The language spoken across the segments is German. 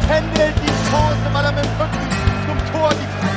vertändelt die Chance, weil er mit dem Rücken zum Tor die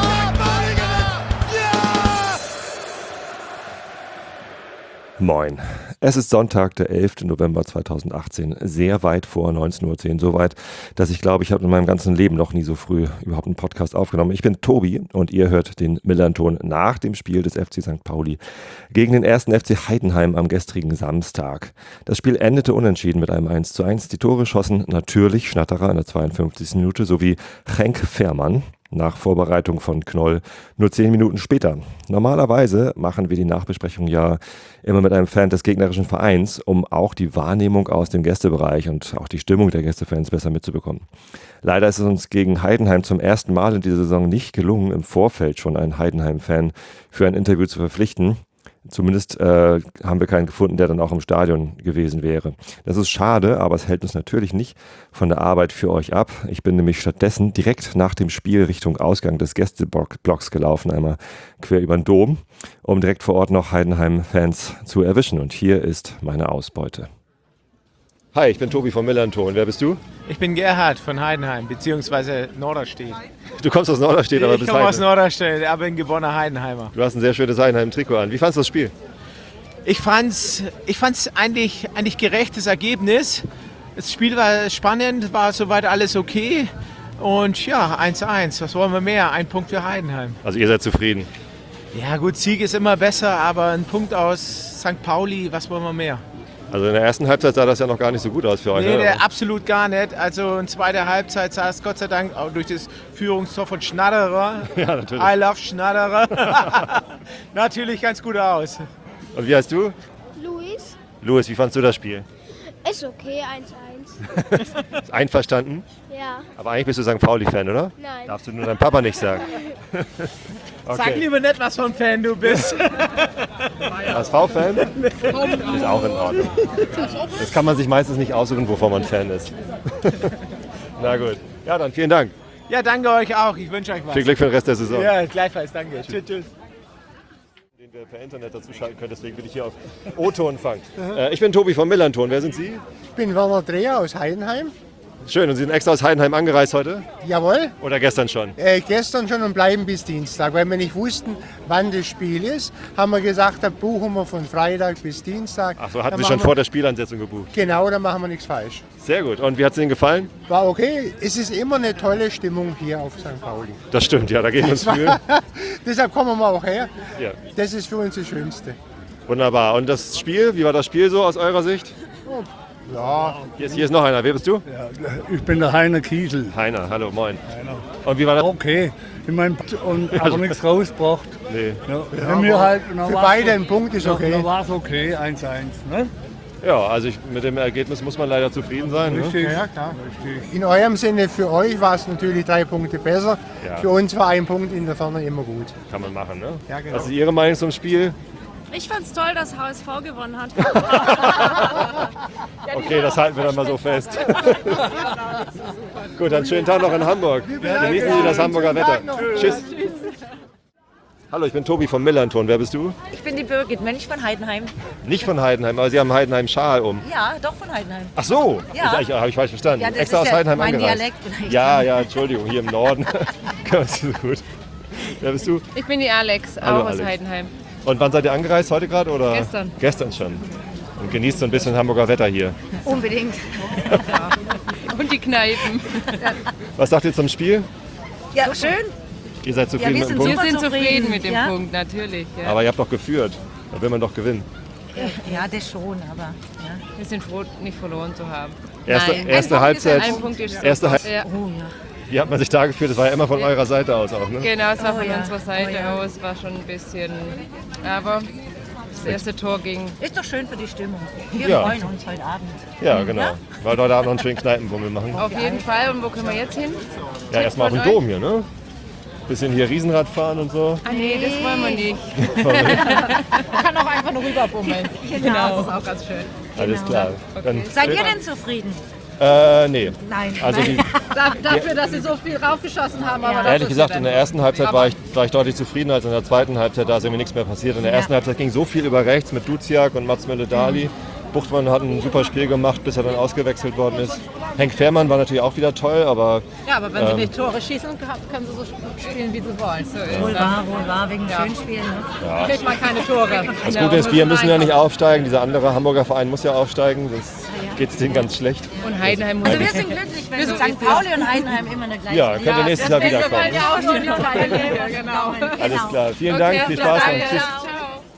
Moin. Es ist Sonntag, der 11. November 2018, sehr weit vor 19.10 Uhr. So weit, dass ich glaube, ich habe in meinem ganzen Leben noch nie so früh überhaupt einen Podcast aufgenommen. Ich bin Tobi und ihr hört den Millern-Ton nach dem Spiel des FC St. Pauli gegen den 1. FC Heidenheim am gestrigen Samstag. Das Spiel endete unentschieden mit einem 1:1. Die Tore schossen natürlich Schnatterer in der 52. Minute sowie Henk Fährmann nach Vorbereitung von Knoll nur 10 Minuten später. Normalerweise machen wir die Nachbesprechung ja immer mit einem Fan des gegnerischen Vereins, um auch die Wahrnehmung aus dem Gästebereich und auch die Stimmung der Gästefans besser mitzubekommen. Leider ist es uns gegen Heidenheim zum ersten Mal in dieser Saison nicht gelungen, im Vorfeld schon einen Heidenheim-Fan für ein Interview zu verpflichten. Zumindest haben wir keinen gefunden, der dann auch im Stadion gewesen wäre. Das ist schade, aber es hält uns natürlich nicht von der Arbeit für euch ab. Ich bin nämlich stattdessen direkt nach dem Spiel Richtung Ausgang des Gästeblocks gelaufen, einmal quer über den Dom, um direkt vor Ort noch Heidenheim-Fans zu erwischen. Und hier ist meine Ausbeute. Hi, ich bin Tobi vom Millern-Ton. Wer bist du? Ich bin Gerhard von Heidenheim, beziehungsweise Norderstedt. Du kommst aus Norderstedt, aber bist Ich komme aus Norderstedt, aber bin geborener Heidenheimer. Du hast ein sehr schönes Heidenheim-Trikot an. Wie fandest du das Spiel? Ich fand's eigentlich gerechtes Ergebnis. Das Spiel war spannend, war soweit alles okay. Und ja, 1:1. Was wollen wir mehr? Ein Punkt für Heidenheim. Also ihr seid zufrieden? Ja gut, Sieg ist immer besser, aber ein Punkt aus St. Pauli, was wollen wir mehr? Also in der ersten Halbzeit sah das ja noch gar nicht so gut aus für euch. Nee, absolut gar nicht. Also in zweiter Halbzeit sah es Gott sei Dank auch durch das Führungstor von Schnatterer. Ja, natürlich. I love Schnatterer. Natürlich ganz gut aus. Und wie heißt du? Luis. Louis, wie fandst du das Spiel? Ist okay, 1:1. Einverstanden? Ja. Aber eigentlich bist du St. Pauli-Fan, oder? Nein. Darfst du nur deinem Papa nicht sagen. Sag lieber nicht, was für ein Fan du bist. HSV-Fan? Ist auch in Ordnung. Das kann man sich meistens nicht aussuchen, wovon man Fan ist. Na gut. Ja, dann vielen Dank. Ja, danke euch auch. Ich wünsche euch was. Viel Glück für den Rest der Saison. Ja, gleichfalls. Danke. Tschüss. Den wir per Internet dazuschalten können, deswegen bin ich hier auf O-Ton fangen. Ich bin Tobi vom Millern-Ton. Wer sind Sie? Ich bin Werner Dreher aus Heidenheim. Schön. Und Sie sind extra aus Heidenheim angereist heute? Jawohl, Oder gestern schon? gestern schon und bleiben bis Dienstag. Weil wir nicht wussten, wann das Spiel ist, haben wir gesagt, dann buchen wir von Freitag bis Dienstag. Ach so, hatten Dann Sie schon machen vor der Spielansetzung gebucht? Genau, dann machen wir nichts falsch. Sehr gut. Und wie hat es Ihnen gefallen? War okay. Es ist immer eine tolle Stimmung hier auf St. Pauli. Das stimmt, ja, da gehen wir uns Mühe. Deshalb kommen wir auch her. Ja. Das ist für uns das Schönste. Wunderbar. Und das Spiel, wie war das Spiel so aus eurer Sicht? Ja, Hier ist noch einer. Wer bist du? Ich bin der Heiner Kiesel. Heiner, hallo, moin. Und wie war das? Okay, ich mein, und aber nichts rausgebracht. Nee. Ja, wenn wir halt, für beide ein Punkt ist okay. Da war es okay, 1:1. Ne? Ja, also mit dem Ergebnis muss man leider zufrieden sein. Ne? Richtig. Ja, klar. In eurem Sinne, für euch war es natürlich 3 Punkte besser. Ja. Für uns war ein Punkt in der Ferne immer gut. Kann man machen, ne? Ja, genau. Was ist Ihre Meinung zum Spiel? Ich fand's toll, dass HSV gewonnen hat. Okay, das halten wir dann mal so fest. Gut, dann schönen Tag noch in Hamburg. Genießen Sie das Hamburger Wetter. Tschüss. Hallo, ich bin Tobi vom Millern-Ton. Wer bist du? Ich bin die Birgit Mönch von Heidenheim. Nicht von Heidenheim, aber Sie haben einen Heidenheim-Schal um. Ja, doch von Heidenheim. Ach so, Ja. Habe ich falsch verstanden. Ja, das Extra ist aus ja Heidenheim mein angereist. Dialekt vielleicht. Ja, Entschuldigung, hier im Norden. Ganz gut. Wer bist du? Ich bin die Alex, Hallo, auch aus Alex. Heidenheim. Und wann seid ihr angereist? Heute gerade? Oder? Gestern. Gestern schon. Und genießt so ein bisschen Hamburger Wetter hier. Unbedingt. Und die Kneipen. Was sagt ihr zum Spiel? Ja, schön. Ihr seid zufrieden wir mit dem sind Punkt? Wir sind zufrieden, zufrieden mit dem ja. Punkt, natürlich. Ja. Aber ihr habt doch geführt. Da will man doch gewinnen. Ja, das schon, aber ja. Wir sind froh, nicht verloren zu haben. Erste Ein Halbzeit. Punkt ist Erste super. Ja. Oh ja. Wie hat man sich da gefühlt? Das war ja immer von eurer Seite aus auch, ne? Genau, es war von ja. unserer Seite Oh ja. aus, war schon ein bisschen. Aber das erste Tor ging. Ist doch schön für die Stimmung. Wir Ja. freuen uns heute Abend. Ja, genau. Weil wir heute Abend noch einen schönen Kneipenbummel machen. Auf jeden Fall. Und wo können wir jetzt hin? Ja, erstmal auf den von Dom hier, ne? Bisschen hier Riesenrad fahren und so. Ah nee, das wollen wir nicht. Man kann auch einfach nur rüberbummeln. Genau, das ist auch ganz schön. Alles klar. Dann, Seid ihr denn zufrieden? Nee. Nein. Also die, Dafür, dass sie so viel raufgeschossen haben. Aber das ehrlich ist gesagt, dann- in der ersten Halbzeit war ich deutlich zufriedener als in der zweiten Halbzeit. Da ist irgendwie nichts mehr passiert. In der ersten Halbzeit ging so viel über rechts mit Duziak und Mats Mölle-Dali. Buchtmann hat ein super Spiel gemacht, bis er dann ausgewechselt worden ist. Henk Fährmann war natürlich auch wieder toll, aber... Ja, aber wenn sie nicht Tore schießen, können sie so spielen, wie sie wollen. So ist Wohl wahr, wegen Schönspielen. Ne? Kriegt man keine Tore. Das Gute ist, wir müssen ja nicht aufsteigen. Dieser andere Hamburger Verein muss ja aufsteigen. Das geht es denen ganz schlecht. Und Heidenheim muss Also wir sind glücklich, wenn St. Pauli und Heidenheim immer in der gleichen Ja, könnt ihr nächstes Jahr wiederkommen. Ja, auch nur in die zweite Liga, genau. Alles klar. Vielen Dank, viel Spaß noch. Tschüss. Ciao.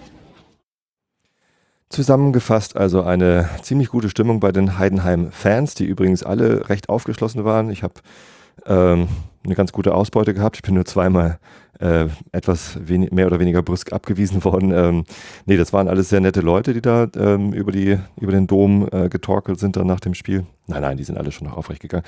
Zusammengefasst also eine ziemlich gute Stimmung bei den Heidenheim-Fans, die übrigens alle recht aufgeschlossen waren. Ich habe eine ganz gute Ausbeute gehabt. Ich bin nur zweimal mehr oder weniger brüsk abgewiesen worden. Nee, das waren alles sehr nette Leute, die da über den Dom getorkelt sind dann nach dem Spiel. Nein, die sind alle schon noch aufrecht gegangen.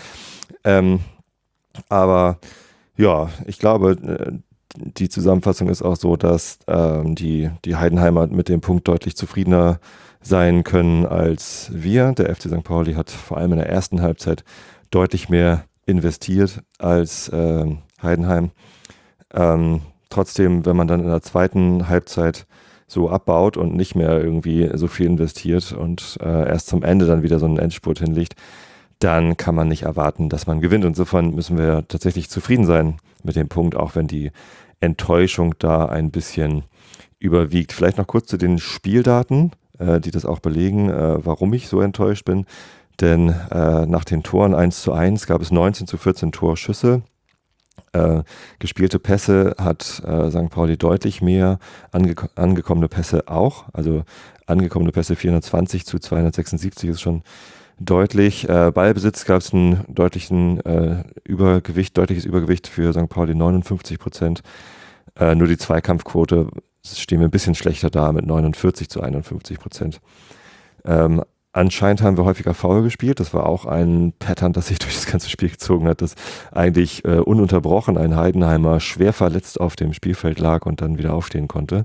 Aber ja, ich glaube, die Zusammenfassung ist auch so, dass die Heidenheimer mit dem Punkt deutlich zufriedener sein können als wir. Der FC St. Pauli hat vor allem in der ersten Halbzeit deutlich mehr investiert als Heidenheim. Trotzdem, wenn man dann in der zweiten Halbzeit so abbaut und nicht mehr irgendwie so viel investiert und erst zum Ende dann wieder so einen Endspurt hinlegt, dann kann man nicht erwarten, dass man gewinnt. Insofern müssen wir tatsächlich zufrieden sein mit dem Punkt, auch wenn die Enttäuschung da ein bisschen überwiegt. Vielleicht noch kurz zu den Spieldaten, die das auch belegen, warum ich so enttäuscht bin. Denn nach den Toren 1:1 gab es 19:14 Torschüsse. Gespielte Pässe hat St. Pauli deutlich mehr, angekommene Pässe auch. Also angekommene Pässe 420 zu 276 ist schon deutlich. Ballbesitz gab es ein deutliches Übergewicht für St. Pauli, 59%. Nur die Zweikampfquote stehen wir ein bisschen schlechter da mit 49 zu 51%. Anscheinend haben wir häufiger faul gespielt. Das war auch ein Pattern, das sich durch das ganze Spiel gezogen hat, dass eigentlich ununterbrochen ein Heidenheimer schwer verletzt auf dem Spielfeld lag und dann wieder aufstehen konnte.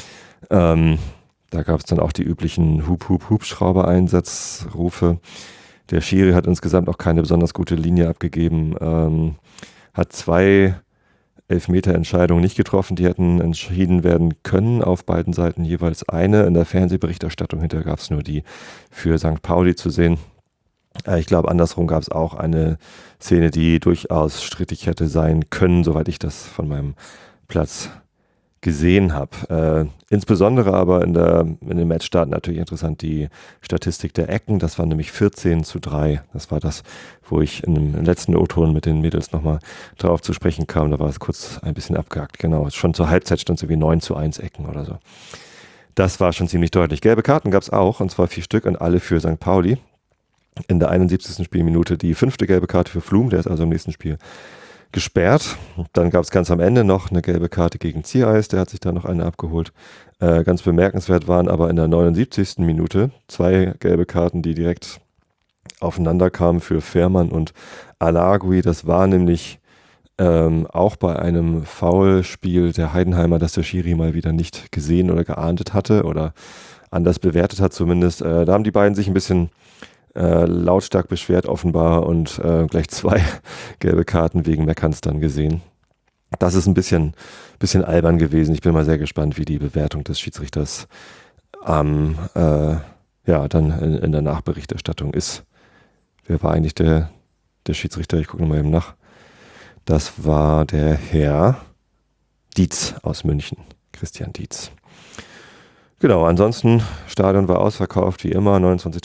Da gab es dann auch die üblichen Hubschrauber-Einsatzrufe. Der Schiri hat insgesamt auch keine besonders gute Linie abgegeben, hat 2 Elfmeter-Entscheidungen nicht getroffen, die hätten entschieden werden können, auf beiden Seiten jeweils eine. In der Fernsehberichterstattung hinterher gab es nur die für St. Pauli zu sehen. Ich glaube, andersrum gab es auch eine Szene, die durchaus strittig hätte sein können, soweit ich das von meinem Platz gesehen habe. Insbesondere aber in den Matchstarten natürlich interessant die Statistik der Ecken. Das war nämlich 14:3. Das war das, wo ich im letzten O-Ton mit den Mädels nochmal darauf zu sprechen kam. Da war es kurz ein bisschen abgehakt. Genau, schon zur Halbzeit stand es irgendwie 9:1 Ecken oder so. Das war schon ziemlich deutlich. Gelbe Karten gab es auch, und zwar 4 Stück und alle für St. Pauli. In der 71. Spielminute die 5. gelbe Karte für Flum, der ist also im nächsten Spiel gesperrt. Dann gab es ganz am Ende noch eine gelbe Karte gegen Ziereis, der hat sich da noch eine abgeholt. Ganz bemerkenswert waren aber in der 79. Minute 2 gelbe Karten, die direkt aufeinander kamen für Fährmann und Alagui. Das war nämlich auch bei einem Foulspiel der Heidenheimer, das der Schiri mal wieder nicht gesehen oder geahndet hatte oder anders bewertet hat zumindest. Da haben die beiden sich ein bisschen lautstark beschwert offenbar und gleich 2 gelbe Karten wegen Meckerns dann gesehen. Das ist ein bisschen albern gewesen. Ich bin mal sehr gespannt, wie die Bewertung des Schiedsrichters dann in der Nachberichterstattung ist. Wer war eigentlich der Schiedsrichter? Ich gucke nochmal eben nach. Das war der Herr Dietz aus München, Christian Dietz. Genau, ansonsten, Stadion war ausverkauft, wie immer,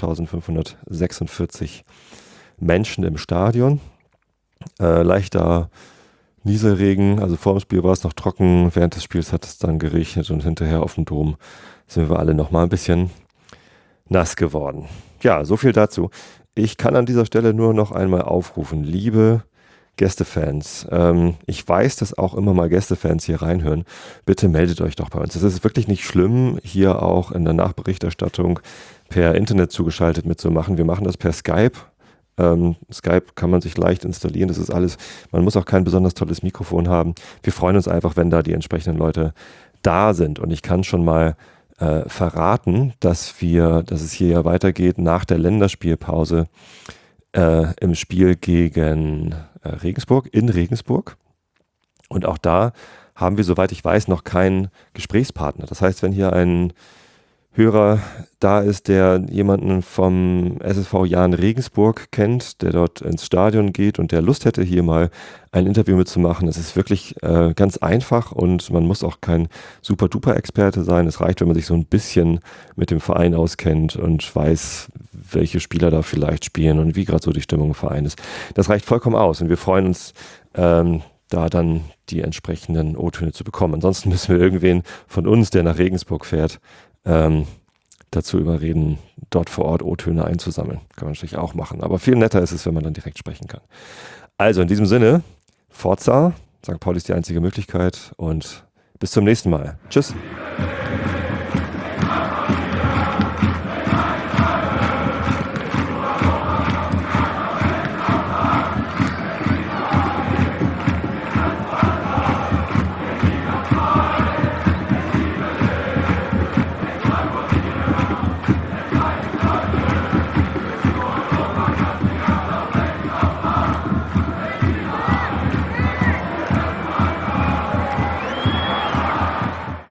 29.546 Menschen im Stadion. Leichter Nieselregen, also vor dem Spiel war es noch trocken, während des Spiels hat es dann geregnet und hinterher auf dem Dom sind wir alle nochmal ein bisschen nass geworden. Ja, so viel dazu. Ich kann an dieser Stelle nur noch einmal aufrufen, liebe Gästefans, ich weiß, dass auch immer mal Gästefans hier reinhören. Bitte meldet euch doch bei uns. Es ist wirklich nicht schlimm, hier auch in der Nachberichterstattung per Internet zugeschaltet mitzumachen. Wir machen das per Skype. Skype kann man sich leicht installieren. Das ist alles, man muss auch kein besonders tolles Mikrofon haben. Wir freuen uns einfach, wenn da die entsprechenden Leute da sind. Und ich kann schon mal verraten, dass es hier ja weitergeht nach der Länderspielpause im Spiel gegen in Regensburg. Und auch da haben wir, soweit ich weiß, noch keinen Gesprächspartner. Das heißt, wenn hier ein Hörer da ist, der jemanden vom SSV Jahn Regensburg kennt, der dort ins Stadion geht und der Lust hätte, hier mal ein Interview mitzumachen. Es ist wirklich ganz einfach und man muss auch kein Super-Duper-Experte sein. Es reicht, wenn man sich so ein bisschen mit dem Verein auskennt und weiß, welche Spieler da vielleicht spielen und wie gerade so die Stimmung im Verein ist. Das reicht vollkommen aus und wir freuen uns, da dann die entsprechenden O-Töne zu bekommen. Ansonsten müssen wir irgendwen von uns, der nach Regensburg fährt, dazu überreden, dort vor Ort O-Töne einzusammeln. Kann man natürlich auch machen. Aber viel netter ist es, wenn man dann direkt sprechen kann. Also in diesem Sinne, Forza, St. Pauli ist die einzige Möglichkeit und bis zum nächsten Mal. Tschüss.